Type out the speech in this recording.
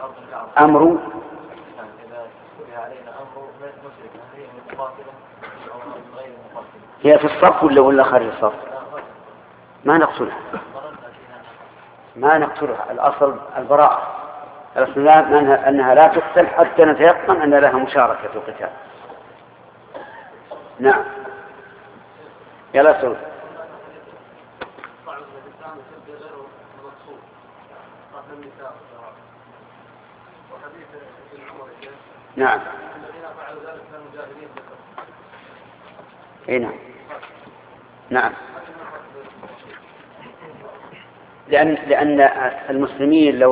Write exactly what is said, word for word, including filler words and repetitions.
أمر هي في الصف ولا ولا خارج الصف؟ ما نقتلها ما نقتلها الأصل البراءة. الأصل أنها لا تقتل حتى نتيقن أن لها مشاركة في القتال. نعم يلا سؤال. نعم اي نعم نعم لأن لأن المسلمين لو